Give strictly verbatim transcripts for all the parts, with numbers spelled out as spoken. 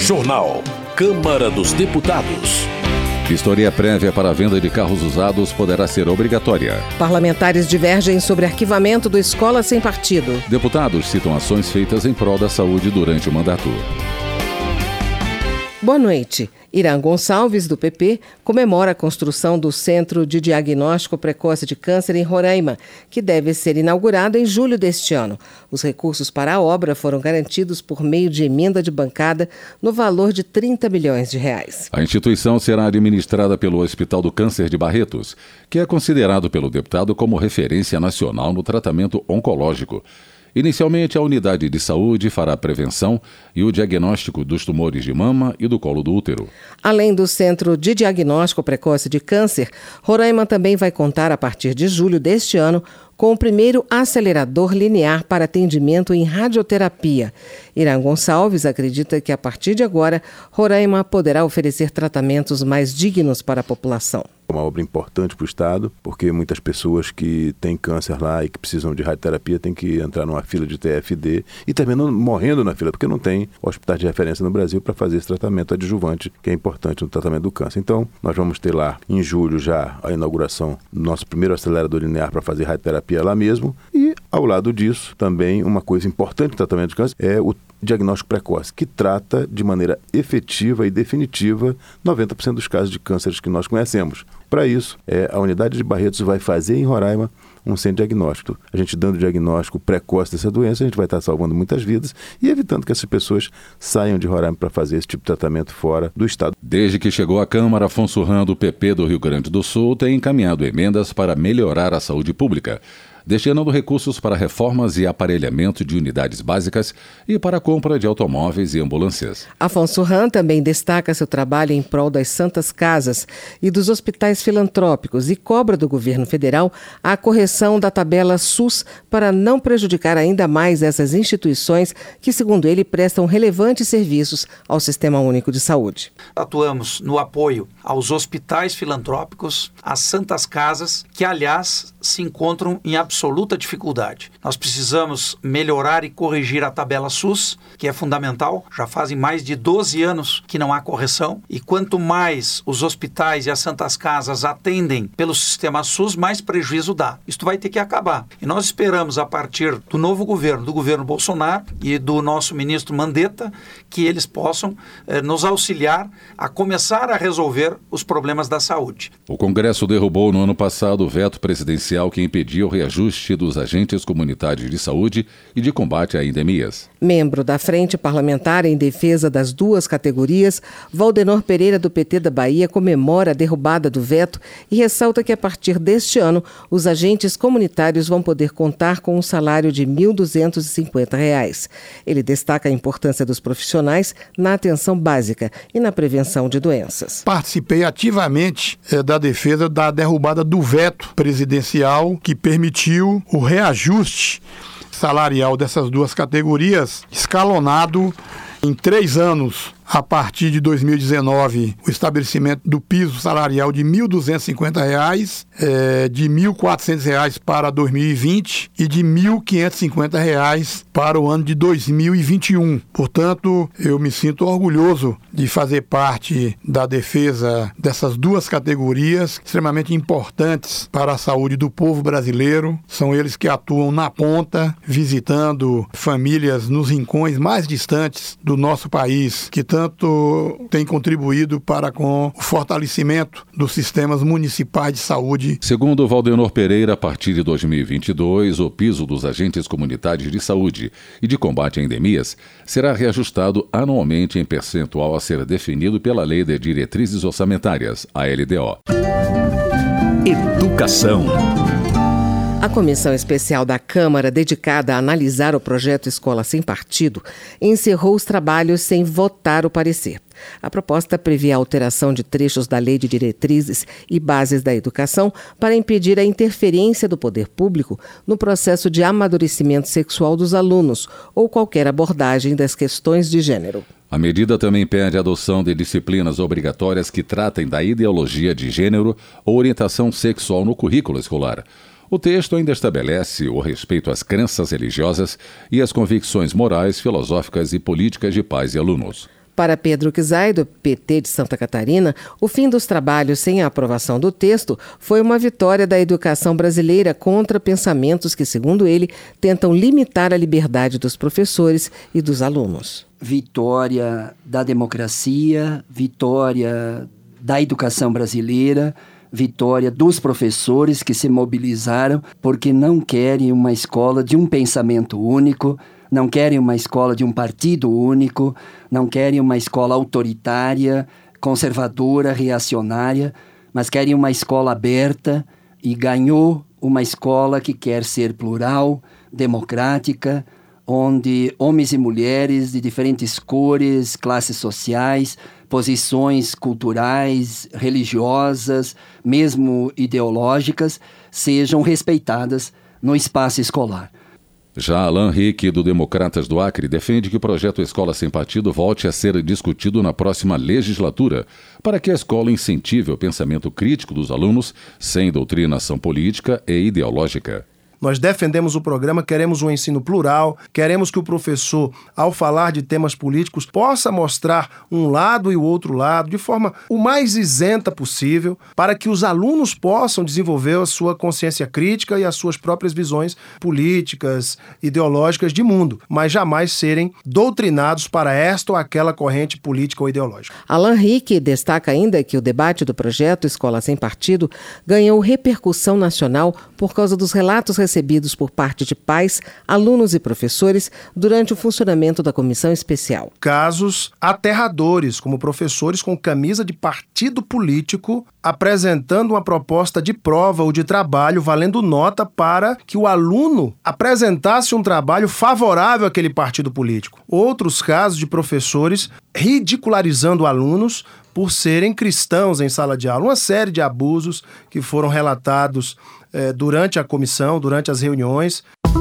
Jornal. Câmara dos Deputados. Vistoria prévia para a venda de carros usados poderá ser obrigatória. Parlamentares divergem sobre arquivamento do Escola Sem Partido. Deputados citam ações feitas em prol da saúde durante o mandato. Boa noite. Irã Gonçalves, do P P, comemora a construção do Centro de Diagnóstico Precoce de Câncer em Roraima, que deve ser inaugurado em julho deste ano. Os recursos para a obra foram garantidos por meio de emenda de bancada no valor de trinta milhões de reais. A instituição será administrada pelo Hospital do Câncer de Barretos, que é considerado pelo deputado como referência nacional no tratamento oncológico. Inicialmente, a unidade de saúde fará a prevenção e o diagnóstico dos tumores de mama e do colo do útero. Além do Centro de Diagnóstico Precoce de Câncer, Roraima também vai contar, a partir de julho deste ano, com o primeiro acelerador linear para atendimento em radioterapia. Irã Gonçalves acredita que, a partir de agora, Roraima poderá oferecer tratamentos mais dignos para a população. É uma obra importante para o Estado, porque muitas pessoas que têm câncer lá e que precisam de radioterapia têm que entrar numa fila de T F D e terminam morrendo na fila, porque não tem hospitais de referência no Brasil para fazer esse tratamento adjuvante, que é importante no tratamento do câncer. Então, nós vamos ter lá, em julho, já a inauguração do nosso primeiro acelerador linear para fazer radioterapia lá mesmo. E, ao lado disso, também uma coisa importante no tratamento do câncer é o diagnóstico precoce, que trata de maneira efetiva e definitiva noventa por cento dos casos de cânceres que nós conhecemos. Para isso, é, a unidade de Barretos vai fazer em Roraima um centro de diagnóstico. A gente dando o diagnóstico precoce dessa doença, a gente vai estar salvando muitas vidas e evitando que essas pessoas saiam de Roraima para fazer esse tipo de tratamento fora do Estado. Desde que chegou à Câmara, Afonso Ram, do P P do Rio Grande do Sul, tem encaminhado emendas para melhorar a saúde pública, destinando recursos para reformas e aparelhamento de unidades básicas e para a compra de automóveis e ambulâncias. Afonso Ram também destaca seu trabalho em prol das Santas Casas e dos hospitais filantrópicos e cobra do governo federal a correção da tabela SUS para não prejudicar ainda mais essas instituições que, segundo ele, prestam relevantes serviços ao Sistema Único de Saúde. Atuamos no apoio aos hospitais filantrópicos, às Santas Casas, que, aliás, se encontram em absoluta absoluta dificuldade. Nós precisamos melhorar e corrigir a tabela SUS, que é fundamental. Já fazem mais de doze anos que não há correção. E quanto mais os hospitais e as Santas Casas atendem pelo sistema SUS, mais prejuízo dá. Isto vai ter que acabar. E nós esperamos, a partir do novo governo, do governo Bolsonaro e do nosso ministro Mandetta, que eles possam eh, nos auxiliar a começar a resolver os problemas da saúde. O Congresso derrubou no ano passado o veto presidencial que impedia o reajuste dos agentes comunitários de saúde e de combate a endemias. Membro da Frente Parlamentar em defesa das duas categorias, Valdenor Pereira, do P T da Bahia, comemora a derrubada do veto e ressalta que, a partir deste ano, os agentes comunitários vão poder contar com um salário de mil duzentos e cinquenta reais. Ele destaca a importância dos profissionais na atenção básica e na prevenção de doenças. Participei ativamente é, da defesa da derrubada do veto presidencial que permitiu o reajuste salarial dessas duas categorias escalonado em três anos. A partir de dois mil e dezenove, o estabelecimento do piso salarial de mil duzentos e cinquenta reais, é, de mil e quatrocentos reais para dois mil e vinte e de mil quinhentos e cinquenta reais para o ano de dois mil e vinte e um. Portanto, eu me sinto orgulhoso de fazer parte da defesa dessas duas categorias extremamente importantes para a saúde do povo brasileiro. São eles que atuam na ponta, visitando famílias nos rincões mais distantes do nosso país, que tanto tem contribuído para com o fortalecimento dos sistemas municipais de saúde. Segundo Valdenor Pereira, a partir de dois mil e vinte e dois, o piso dos agentes comunitários de saúde e de combate a endemias será reajustado anualmente em percentual a ser definido pela Lei de Diretrizes Orçamentárias, a L D O. Educação. A comissão especial da Câmara, dedicada a analisar o projeto Escola Sem Partido, encerrou os trabalhos sem votar o parecer. A proposta prevê a alteração de trechos da Lei de Diretrizes e Bases da Educação para impedir a interferência do poder público no processo de amadurecimento sexual dos alunos ou qualquer abordagem das questões de gênero. A medida também pede a adoção de disciplinas obrigatórias que tratem da ideologia de gênero ou orientação sexual no currículo escolar. O texto ainda estabelece o respeito às crenças religiosas e às convicções morais, filosóficas e políticas de pais e alunos. Para Pedro Kizai, do P T de Santa Catarina, o fim dos trabalhos sem a aprovação do texto foi uma vitória da educação brasileira contra pensamentos que, segundo ele, tentam limitar a liberdade dos professores e dos alunos. Vitória da democracia, vitória da educação brasileira, vitória dos professores que se mobilizaram porque não querem uma escola de um pensamento único, não querem uma escola de um partido único, não querem uma escola autoritária, conservadora, reacionária, mas querem uma escola aberta, e ganhou uma escola que quer ser plural, democrática, onde homens e mulheres de diferentes cores, classes sociais, posições culturais, religiosas, mesmo ideológicas, sejam respeitadas no espaço escolar. Já Alan Rick, do Democratas do Acre, defende que o projeto Escola Sem Partido volte a ser discutido na próxima legislatura, para que a escola incentive o pensamento crítico dos alunos, sem doutrinação política e ideológica. Nós defendemos o programa, queremos um ensino plural, queremos que o professor, ao falar de temas políticos, possa mostrar um lado e o outro lado, de forma o mais isenta possível, para que os alunos possam desenvolver a sua consciência crítica e as suas próprias visões políticas, ideológicas de mundo, mas jamais serem doutrinados para esta ou aquela corrente política ou ideológica. Alan Rick destaca ainda que o debate do projeto Escola Sem Partido ganhou repercussão nacional por causa dos relatos recebidos por parte de pais, alunos e professores durante o funcionamento da comissão especial. Casos aterradores, como professores com camisa de partido político apresentando uma proposta de prova ou de trabalho valendo nota para que o aluno apresentasse um trabalho favorável àquele partido político. Outros casos de professores ridicularizando alunos por serem cristãos em sala de aula. Uma série de abusos que foram relatados eh, durante a comissão, durante as reuniões.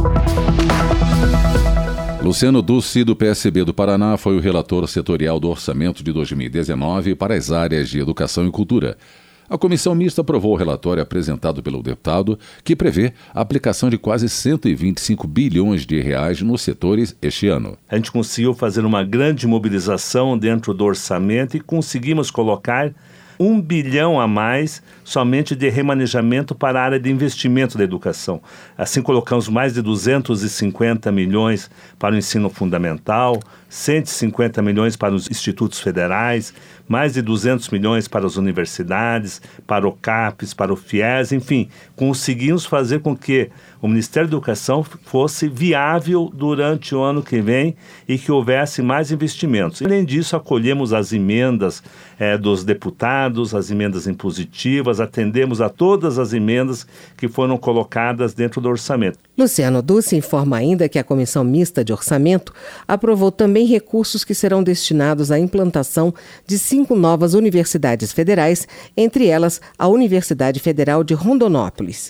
Luciano Dussi, do P S B do Paraná, foi o relator setorial do orçamento de dois mil e dezenove para as áreas de educação e cultura. A comissão mista aprovou o relatório apresentado pelo deputado, que prevê a aplicação de quase cento e vinte e cinco bilhões de reais nos setores este ano. A gente conseguiu fazer uma grande mobilização dentro do orçamento e conseguimos colocar um bilhão a mais somente de remanejamento para a área de investimento da educação. Assim, colocamos mais de duzentos e cinquenta milhões para o ensino fundamental, cento e cinquenta milhões para os institutos federais, mais de duzentos milhões para as universidades, para o CAPES, para o FIES, enfim, conseguimos fazer com que o Ministério da Educação fosse viável durante o ano que vem e que houvesse mais investimentos. Além disso, acolhemos as emendas eh, dos deputados, as emendas impositivas, atendemos a todas as emendas que foram colocadas dentro do orçamento. Luciano Dussi informa ainda que a Comissão Mista de Orçamento aprovou também recursos que serão destinados à implantação de cinco novas universidades federais, entre elas a Universidade Federal de Rondonópolis.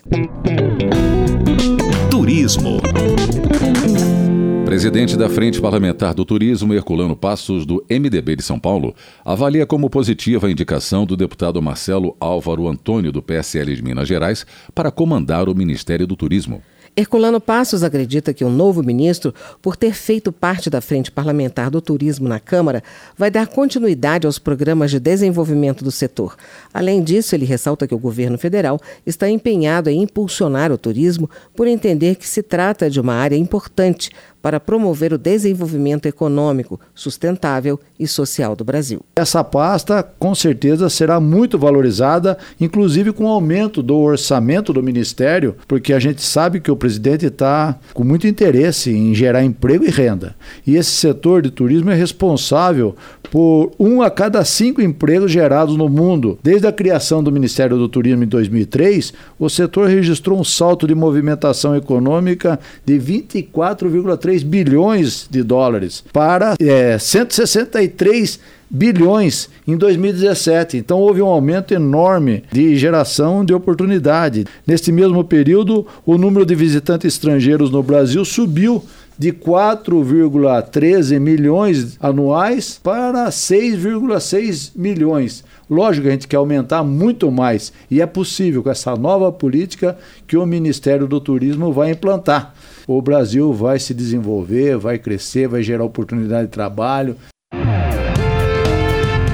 Turismo. Presidente da Frente Parlamentar do Turismo, Herculano Passos, do M D B de São Paulo, avalia como positiva a indicação do deputado Marcelo Álvaro Antônio, do P S L de Minas Gerais, para comandar o Ministério do Turismo. Herculano Passos acredita que o novo ministro, por ter feito parte da Frente Parlamentar do Turismo na Câmara, vai dar continuidade aos programas de desenvolvimento do setor. Além disso, ele ressalta que o governo federal está empenhado em impulsionar o turismo por entender que se trata de uma área importante para promover o desenvolvimento econômico, sustentável e social do Brasil. Essa pasta, com certeza, será muito valorizada, inclusive com o aumento do orçamento do Ministério, porque a gente sabe que o presidente está com muito interesse em gerar emprego e renda. E esse setor de turismo é responsável por um a cada cinco empregos gerados no mundo. Desde a criação do Ministério do Turismo em dois mil e três, o setor registrou um salto de movimentação econômica de vinte e quatro vírgula três bilhões de dólares para é, cento e sessenta e três bilhões em dois mil e dezessete. Então houve um aumento enorme de geração de oportunidade. Neste mesmo período, o número de visitantes estrangeiros no Brasil subiu de quatro vírgula treze milhões anuais para seis vírgula seis milhões. Lógico que a gente quer aumentar muito mais e é possível com essa nova política que o Ministério do Turismo vai implantar. O Brasil vai se desenvolver, vai crescer, vai gerar oportunidade de trabalho.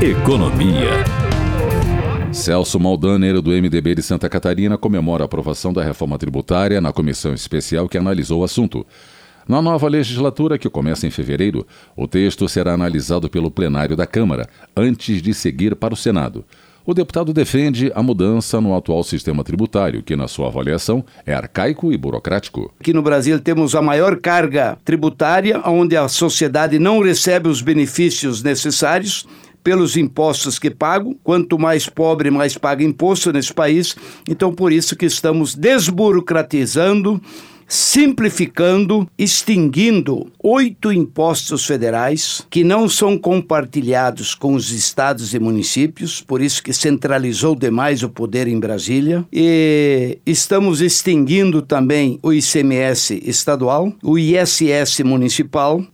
Economia. Celso Maldaner, do M D B de Santa Catarina, comemora a aprovação da reforma tributária na comissão especial que analisou o assunto. Na nova legislatura, que começa em fevereiro, o texto será analisado pelo plenário da Câmara, antes de seguir para o Senado. O deputado defende a mudança no atual sistema tributário, que, na sua avaliação, é arcaico e burocrático. Aqui no Brasil temos a maior carga tributária, onde a sociedade não recebe os benefícios necessários pelos impostos que pagam. Quanto mais pobre, mais paga imposto nesse país. Então, por isso que estamos desburocratizando, simplificando, extinguindo oito impostos federais que não são compartilhados com os estados e municípios, por isso que centralizou demais o poder em Brasília. E estamos extinguindo também o I C M S estadual, o I S S municipal,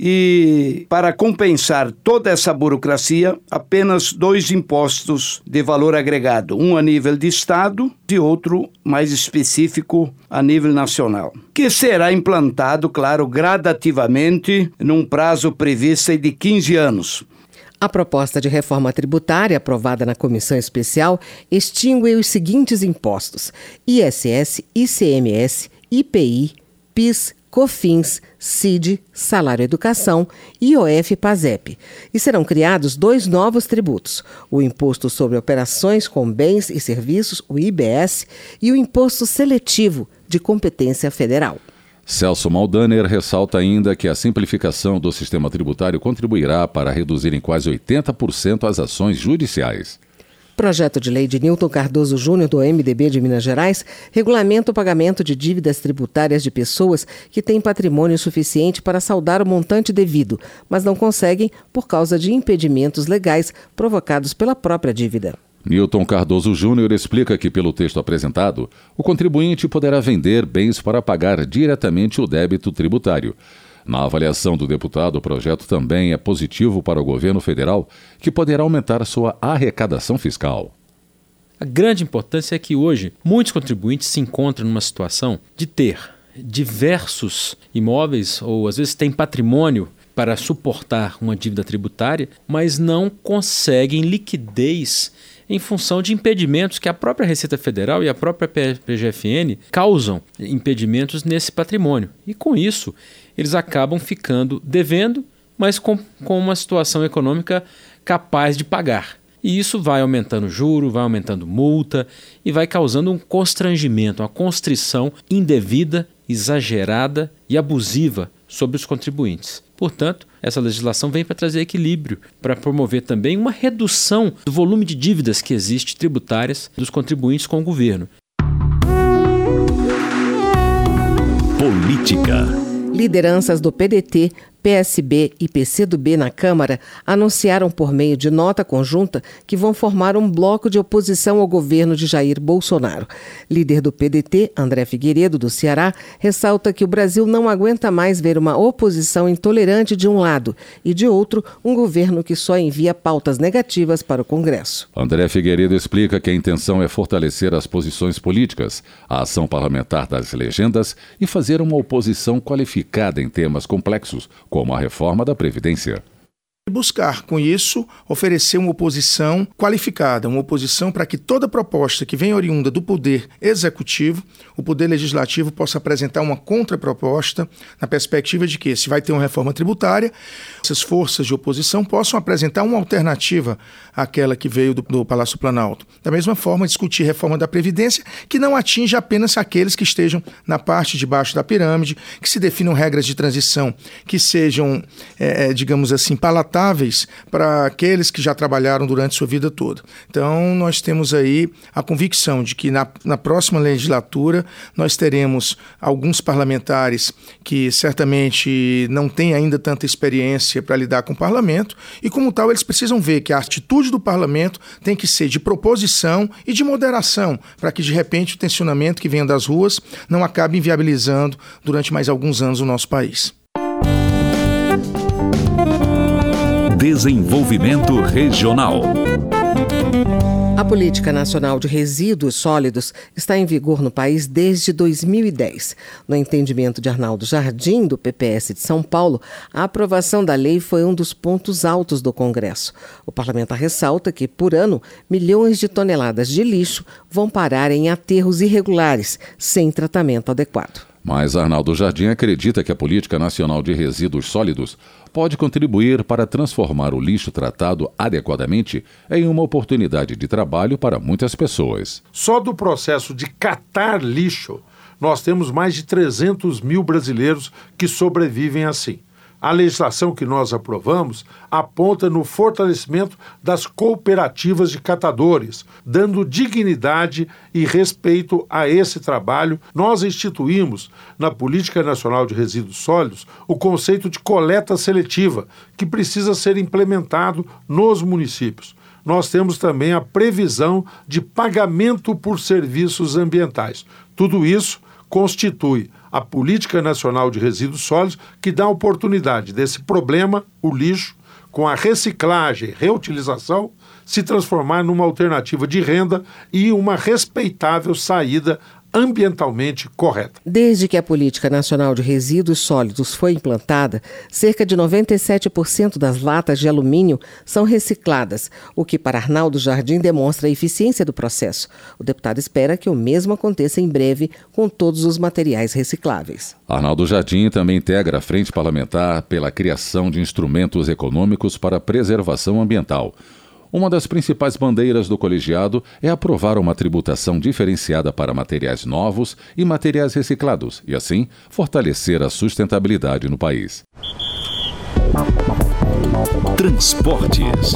e para compensar toda essa burocracia, apenas dois impostos de valor agregado, um a nível de estado e outro mais específico a nível nacional, que será implantado, claro, gradativamente, num prazo previsto de quinze anos. A proposta de reforma tributária, aprovada na comissão especial, extingue os seguintes impostos: I S S, I C M S, I P I, PIS, COFINS, C I D, Salário Educação, I O F e PASEP. E serão criados dois novos tributos: o Imposto sobre Operações com Bens e Serviços, o I B S, e o Imposto Seletivo de Competência Federal. Celso Maldaner ressalta ainda que a simplificação do sistema tributário contribuirá para reduzir em quase oitenta por cento as ações judiciais. Projeto de lei de Nilton Cardoso Júnior, do M D B de Minas Gerais, regulamenta o pagamento de dívidas tributárias de pessoas que têm patrimônio suficiente para saldar o montante devido, mas não conseguem por causa de impedimentos legais provocados pela própria dívida. Nilton Cardoso Júnior explica que, pelo texto apresentado, o contribuinte poderá vender bens para pagar diretamente o débito tributário. Na avaliação do deputado, o projeto também é positivo para o governo federal, que poderá aumentar sua arrecadação fiscal. A grande importância é que hoje muitos contribuintes se encontram numa situação de ter diversos imóveis ou às vezes têm patrimônio para suportar uma dívida tributária, mas não conseguem liquidez em função de impedimentos que a própria Receita Federal e a própria P G F N causam impedimentos nesse patrimônio. E com isso, eles acabam ficando devendo, mas com, com uma situação econômica capaz de pagar. E isso vai aumentando juro, vai aumentando multa e vai causando um constrangimento, uma constrição indevida, exagerada e abusiva sobre os contribuintes. Portanto, essa legislação vem para trazer equilíbrio, para promover também uma redução do volume de dívidas que existe tributárias dos contribuintes com o governo. Política. Lideranças do P D T, P S B e P C do B na Câmara anunciaram por meio de nota conjunta que vão formar um bloco de oposição ao governo de Jair Bolsonaro. Líder do P D T, André Figueiredo, do Ceará, ressalta que o Brasil não aguenta mais ver uma oposição intolerante de um lado e, de outro, um governo que só envia pautas negativas para o Congresso. André Figueiredo explica que a intenção é fortalecer as posições políticas, a ação parlamentar das legendas e fazer uma oposição qualificada em temas complexos, como a reforma da Previdência. Buscar, com isso, oferecer uma oposição qualificada, uma oposição para que toda proposta que vem oriunda do Poder Executivo, o Poder Legislativo possa apresentar uma contraproposta na perspectiva de que, se vai ter uma reforma tributária, essas forças de oposição possam apresentar uma alternativa àquela que veio do, do Palácio Planalto. Da mesma forma, discutir reforma da Previdência, que não atinge apenas aqueles que estejam na parte de baixo da pirâmide, que se definam regras de transição que sejam, é, digamos assim, palatáveis para aqueles que já trabalharam durante sua vida toda. Então, nós temos aí a convicção de que na, na próxima legislatura nós teremos alguns parlamentares que certamente não têm ainda tanta experiência para lidar com o parlamento e, como tal, eles precisam ver que a atitude do parlamento tem que ser de proposição e de moderação, para que, de repente, o tensionamento que vem das ruas não acabe inviabilizando durante mais alguns anos o nosso país. Desenvolvimento Regional. A Política Nacional de Resíduos Sólidos está em vigor no país desde dois mil e dez. No entendimento de Arnaldo Jardim, do P P S de São Paulo, a aprovação da lei foi um dos pontos altos do Congresso. O parlamentar ressalta que, por ano, milhões de toneladas de lixo vão parar em aterros irregulares, sem tratamento adequado. Mas Arnaldo Jardim acredita que a Política Nacional de Resíduos Sólidos pode contribuir para transformar o lixo tratado adequadamente em uma oportunidade de trabalho para muitas pessoas. Só do processo de catar lixo, nós temos mais de trezentos mil brasileiros que sobrevivem assim. A legislação que nós aprovamos aponta no fortalecimento das cooperativas de catadores, dando dignidade e respeito a esse trabalho. Nós instituímos, na Política Nacional de Resíduos Sólidos, o conceito de coleta seletiva, que precisa ser implementado nos municípios. Nós temos também a previsão de pagamento por serviços ambientais. Tudo isso constitui a Política Nacional de Resíduos Sólidos, que dá a oportunidade desse problema, o lixo, com a reciclagem, reutilização, se transformar numa alternativa de renda e uma respeitável saída ambientalmente correta. Desde que a Política Nacional de Resíduos Sólidos foi implantada, cerca de noventa e sete por cento das latas de alumínio são recicladas, o que para Arnaldo Jardim demonstra a eficiência do processo. O deputado espera que o mesmo aconteça em breve com todos os materiais recicláveis. Arnaldo Jardim também integra a Frente Parlamentar pela criação de instrumentos econômicos para a preservação ambiental. Uma das principais bandeiras do colegiado é aprovar uma tributação diferenciada para materiais novos e materiais reciclados e, assim, fortalecer a sustentabilidade no país. Transportes.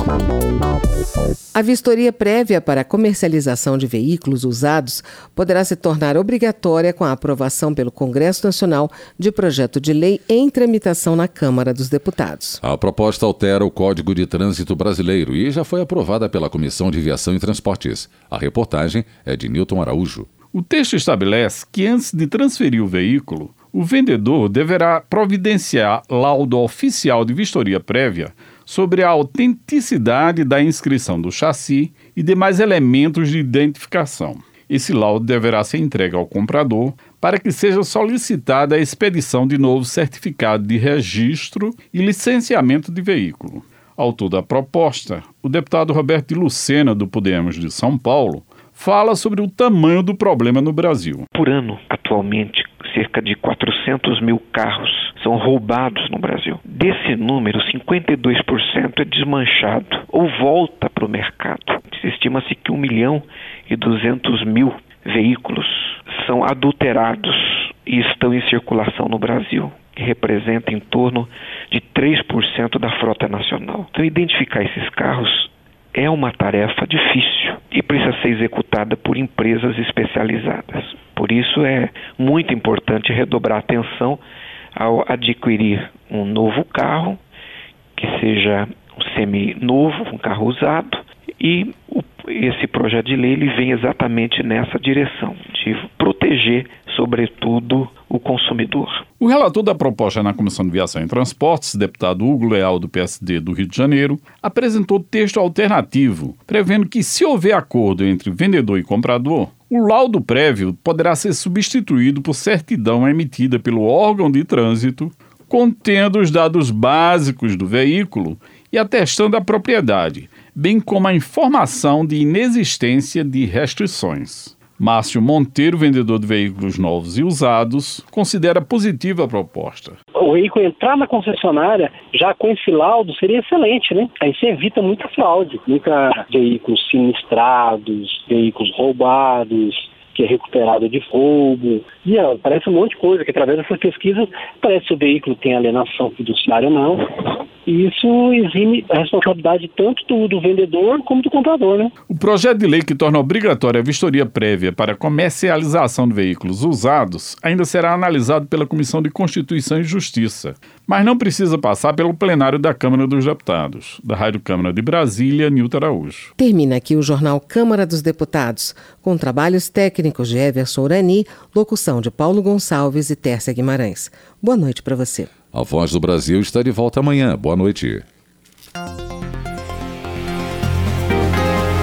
A vistoria prévia para a comercialização de veículos usados poderá se tornar obrigatória com a aprovação pelo Congresso Nacional de projeto de lei em tramitação na Câmara dos Deputados. A proposta altera o Código de Trânsito Brasileiro e já foi aprovada pela Comissão de Viação e Transportes. A reportagem é de Nilton Araújo. O texto estabelece que antes de transferir o veículo, o vendedor deverá providenciar laudo oficial de vistoria prévia sobre a autenticidade da inscrição do chassi e demais elementos de identificação. Esse laudo deverá ser entregue ao comprador para que seja solicitada a expedição de novo certificado de registro e licenciamento de veículo. Autor da proposta, o deputado Roberto de Lucena, do Podemos de São Paulo, fala sobre o tamanho do problema no Brasil. Por ano, atualmente, cerca de quatrocentos mil carros são roubados no Brasil. Desse número, cinquenta e dois por cento é desmanchado ou volta para o mercado. Estima-se que um milhão e duzentos mil veículos são adulterados e estão em circulação no Brasil, que representa em torno de três por cento da frota nacional. Então, identificar esses carros é uma tarefa difícil e precisa ser executada por empresas especializadas. Por isso é muito importante redobrar a atenção ao adquirir um novo carro, que seja um semi-novo, um carro usado, e o, esse projeto de lei ele vem exatamente nessa direção, de proteger, sobretudo, o consumidor. O relator da proposta na Comissão de Viação e Transportes, deputado Hugo Leal, do P S D do Rio de Janeiro, apresentou texto alternativo, prevendo que, se houver acordo entre vendedor e comprador, o laudo prévio poderá ser substituído por certidão emitida pelo órgão de trânsito, contendo os dados básicos do veículo e atestando a propriedade, bem como a informação de inexistência de restrições. Márcio Monteiro, vendedor de veículos novos e usados, considera positiva a proposta. O veículo entrar na concessionária já com esse laudo seria excelente, né? Aí você evita muita fraude, muita veículos sinistrados, veículos roubados, que é recuperado de roubo. E ó, parece um monte de coisa, que através dessas pesquisas parece se o veículo tem alienação fiduciária ou não. E isso exime a responsabilidade tanto do, do vendedor como do comprador, né? O projeto de lei que torna obrigatória a vistoria prévia para a comercialização de veículos usados ainda será analisado pela Comissão de Constituição e Justiça, mas não precisa passar pelo plenário da Câmara dos Deputados. Da Rádio Câmara de Brasília, Nilton Araújo. Termina aqui o Jornal Câmara dos Deputados, com trabalhos técnicos de Everson Urani, locução de Paulo Gonçalves e Tércia Guimarães. Boa noite para você. A Voz do Brasil está de volta amanhã. Boa noite.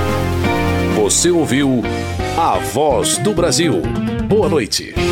Você ouviu A Voz do Brasil. Boa noite.